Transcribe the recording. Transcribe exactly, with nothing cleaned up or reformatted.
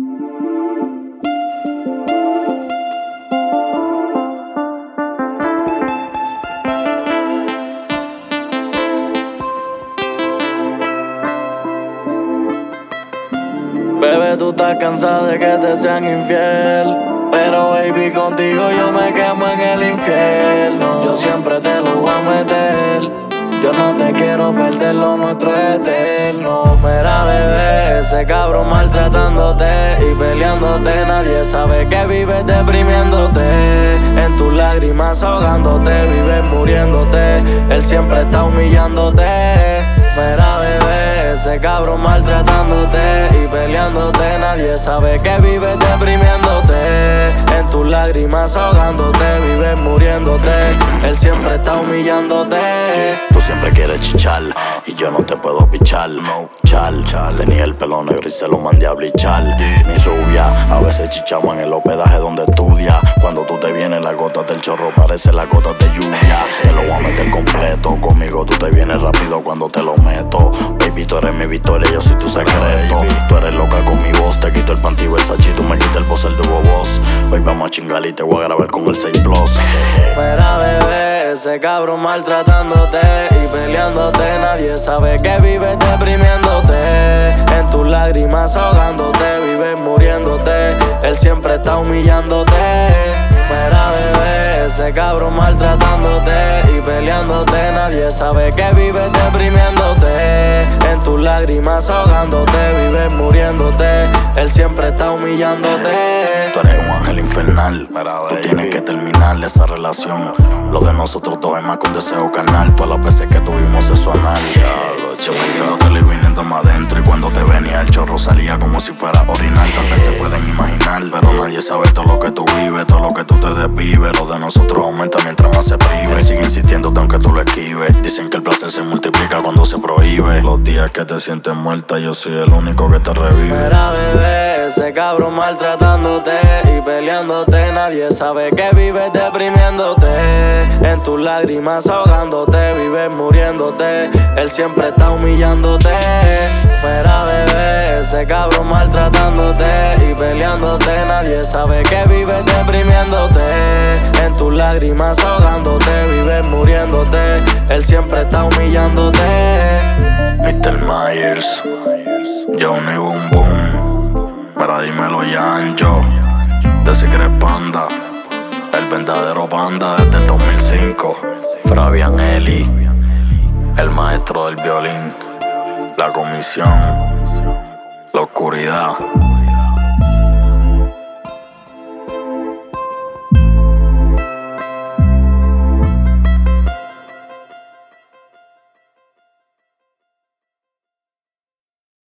Bebé, tú estás cansada de que te sean infiel, pero baby, contigo yo me quemo en el infierno. Yo siempre te lo voy a meter, yo no te quiero perder, lo nuestro es eterno. Mira, bebé, ese cabrón maltratándote y peleándote. Nadie sabe que vives deprimiéndote, en tus lágrimas ahogándote, vives muriéndote. Él siempre está humillándote. Mira, bebé, ese cabrón maltratándote y peleándote. Nadie sabe que vives deprimiéndote, en tus lágrimas ahogándote, vives muriéndote. Él siempre está humillándote. Tú siempre quieres chichar y yo no te puedo pichar, no, chal, chal. Tenía el pelo negro y se lo mandé a blichar. Mi rubia, a veces chichamos en el hospedaje donde estudia. Cuando tú te vienes, las gotas del chorro parecen las gotas de lluvia. Te lo voy a meter completo, conmigo tú te vienes rápido cuando te lo meto. Baby, tú eres mi victoria, yo soy tu secreto. Tú eres loca con mi voz, te quito el panty Versace, tú me quitas el poser de bobos. Hoy vamos a chingar y te voy a grabar con el seis plus. Mira, bebé, ese cabrón maltratándote y peleándote. Nadie sabe que vives deprimiéndote, en tus lágrimas ahogándote, vives muriéndote. Él siempre está humillándote. Mira, bebé, ese cabrón maltratándote y peleándote. Nadie sabe que vives deprimiéndote, en tus lágrimas ahogándote, vives muriéndote. Él siempre está humillándote. Tú eres un ángel infernal, tú tienes que terminar esa relación. Lo de nosotros dos es más que un deseo carnal. Todas las veces que tuvimos sexo anal, yo metiéndote y viniendo más adentro. Y cuando te venía el chorro salía como si fuera original. Tal vez se pueden imaginar, pero nadie sabe todo lo que tú vives, todo lo que tú te desvives. Lo de nosotros aumenta mientras más se prive. Sigue insistiéndote aunque tú lo esquives. Dicen que el placer se multiplica cuando se prohíbe. Los días que te sientes muerta, yo soy el único que te revive. Mira, bebé, ese cabrón maltratándote y peleándote. Nadie sabe que vives deprimiéndote, en tus lágrimas ahogándote, vives muriéndote. Él siempre está humillándote. Mira, bebé, ese cabrón maltratándote y peleándote. Nadie sabe que vives deprimiéndote, en tus lágrimas ahogándote, vives muriéndote. Él siempre está humillándote. mister Myers, Johnny Boom Boom, para dímelo Yancho, de Secret Panda, el verdadero panda desde el dos mil cinco. Fabian Eli, el maestro del violín, la comisión, la oscuridad.